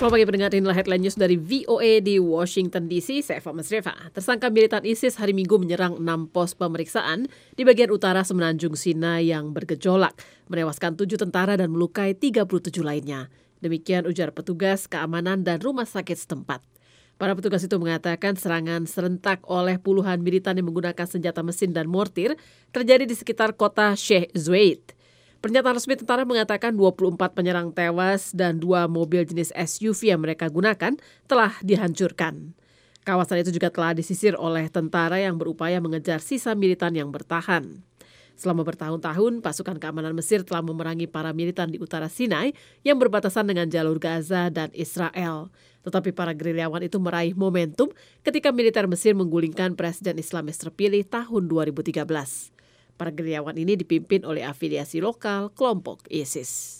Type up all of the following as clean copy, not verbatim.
Selamat pagi pendengar, inilah headline news dari VOA di Washington DC. Saya Fama Sreva. Tersangka militan ISIS hari Minggu menyerang 6 pos pemeriksaan di bagian utara Semenanjung Sinai yang bergejolak, menewaskan 7 tentara dan melukai 37 lainnya. Demikian ujar petugas keamanan dan rumah sakit setempat. Para petugas itu mengatakan serangan serentak oleh puluhan militan yang menggunakan senjata mesin dan mortir terjadi di sekitar kota Sheikh Zayed. Pernyataan resmi tentara mengatakan 24 penyerang tewas dan 2 mobil jenis SUV yang mereka gunakan telah dihancurkan. Kawasan itu juga telah disisir oleh tentara yang berupaya mengejar sisa militan yang bertahan. Selama bertahun-tahun, pasukan keamanan Mesir telah memerangi para militan di utara Sinai yang berbatasan dengan jalur Gaza dan Israel. Tetapi para gerilyawan itu meraih momentum ketika militer Mesir menggulingkan Presiden Islamis terpilih tahun 2013. Para gerilyawan ini dipimpin oleh afiliasi lokal kelompok ISIS.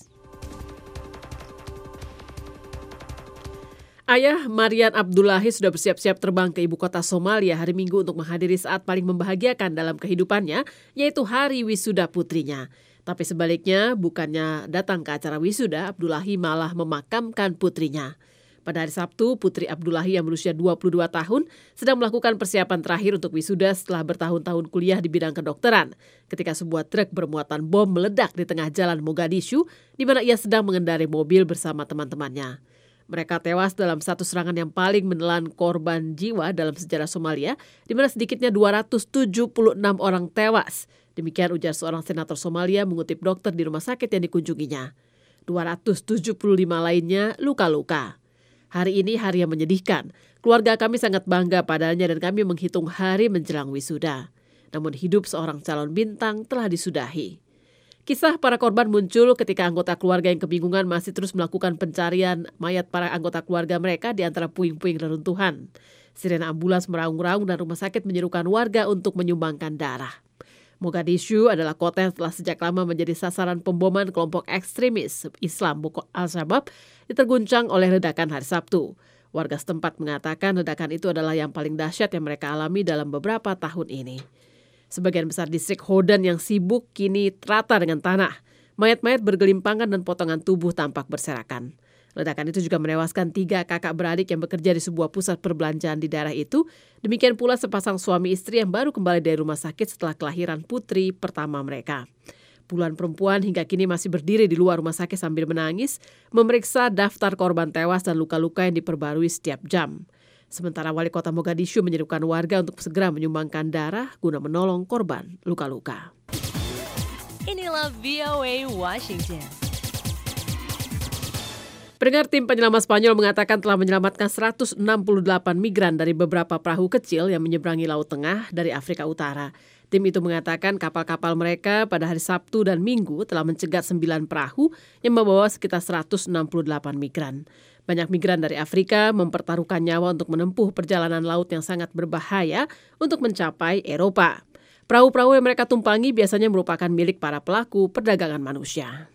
Ayah Marian Abdullahi sudah bersiap-siap terbang ke ibu kota Somalia hari Minggu untuk menghadiri saat paling membahagiakan dalam kehidupannya, yaitu hari wisuda putrinya. Tapi sebaliknya, bukannya datang ke acara wisuda, Abdullahi malah memakamkan putrinya. Pada hari Sabtu, putri Abdullahi yang berusia 22 tahun sedang melakukan persiapan terakhir untuk wisuda setelah bertahun-tahun kuliah di bidang kedokteran, ketika sebuah truk bermuatan bom meledak di tengah jalan Mogadishu, di mana ia sedang mengendarai mobil bersama teman-temannya. Mereka tewas dalam satu serangan yang paling menelan korban jiwa dalam sejarah Somalia, di mana sedikitnya 276 orang tewas. Demikian ujar seorang senator Somalia mengutip dokter di rumah sakit yang dikunjunginya. 275 lainnya luka-luka. Hari ini hari yang menyedihkan. Keluarga kami sangat bangga padanya dan kami menghitung hari menjelang wisuda. Namun hidup seorang calon bintang telah disudahi. Kisah para korban muncul ketika anggota keluarga yang kebingungan masih terus melakukan pencarian mayat para anggota keluarga mereka di antara puing-puing reruntuhan. Sirena ambulans meraung-raung dan rumah sakit menyerukan warga untuk menyumbangkan darah. Mogadishu adalah kota yang telah sejak lama menjadi sasaran pemboman kelompok ekstremis Islam Boko Al-Shabaab diterguncang oleh ledakan hari Sabtu. Warga setempat mengatakan ledakan itu adalah yang paling dahsyat yang mereka alami dalam beberapa tahun ini. Sebagian besar distrik Hodan yang sibuk kini rata dengan tanah. Mayat-mayat bergelimpangan dan potongan tubuh tampak berserakan. Ledakan itu juga menewaskan 3 kakak beradik yang bekerja di sebuah pusat perbelanjaan di daerah itu. Demikian pula sepasang suami istri yang baru kembali dari rumah sakit setelah kelahiran putri pertama mereka. Puluhan perempuan hingga kini masih berdiri di luar rumah sakit sambil menangis, memeriksa daftar korban tewas dan luka-luka yang diperbarui setiap jam. Sementara wali kota Mogadishu menyerukan warga untuk segera menyumbangkan darah guna menolong korban luka-luka. Inilah VOA Washington. Pendengar, tim penyelamat Spanyol mengatakan telah menyelamatkan 168 migran dari beberapa perahu kecil yang menyeberangi Laut Tengah dari Afrika Utara. Tim itu mengatakan kapal-kapal mereka pada hari Sabtu dan Minggu telah mencegat 9 perahu yang membawa sekitar 168 migran. Banyak migran dari Afrika mempertaruhkan nyawa untuk menempuh perjalanan laut yang sangat berbahaya untuk mencapai Eropa. Perahu-perahu yang mereka tumpangi biasanya merupakan milik para pelaku perdagangan manusia.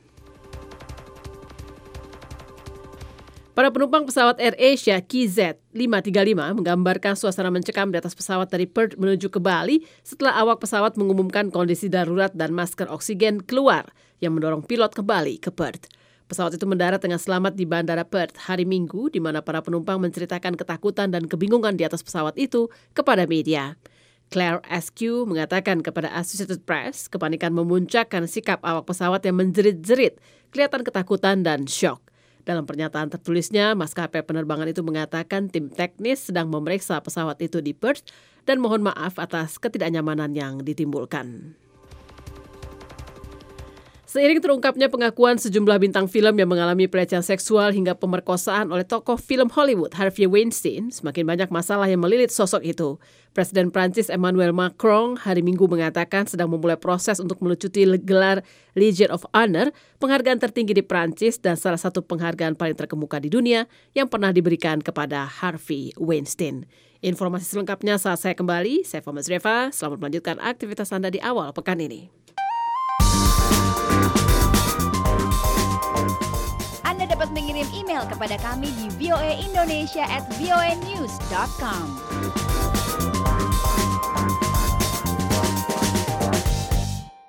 Para penumpang pesawat AirAsia KZ535 menggambarkan suasana mencekam di atas pesawat dari Perth menuju ke Bali setelah awak pesawat mengumumkan kondisi darurat dan masker oksigen keluar yang mendorong pilot kembali ke Perth. Pesawat itu mendarat dengan selamat di Bandara Perth hari Minggu, di mana para penumpang menceritakan ketakutan dan kebingungan di atas pesawat itu kepada media. Claire Askew mengatakan kepada Associated Press, kepanikan memuncak karena sikap awak pesawat yang menjerit-jerit, kelihatan ketakutan dan syok. Dalam pernyataan tertulisnya, maskapai penerbangan itu mengatakan tim teknis sedang memeriksa pesawat itu di Perth dan mohon maaf atas ketidaknyamanan yang ditimbulkan. Seiring terungkapnya pengakuan sejumlah bintang film yang mengalami pelecehan seksual hingga pemerkosaan oleh tokoh film Hollywood Harvey Weinstein, semakin banyak masalah yang melilit sosok itu. Presiden Prancis Emmanuel Macron hari Minggu mengatakan sedang memulai proses untuk melucuti gelar Legion of Honor, penghargaan tertinggi di Prancis dan salah satu penghargaan paling terkemuka di dunia yang pernah diberikan kepada Harvey Weinstein. Informasi selengkapnya saat saya kembali. Saya Fama Sreva, selamat melanjutkan aktivitas Anda di awal pekan ini. Anda dapat mengirim email kepada kami di voaindonesia@voanews.com.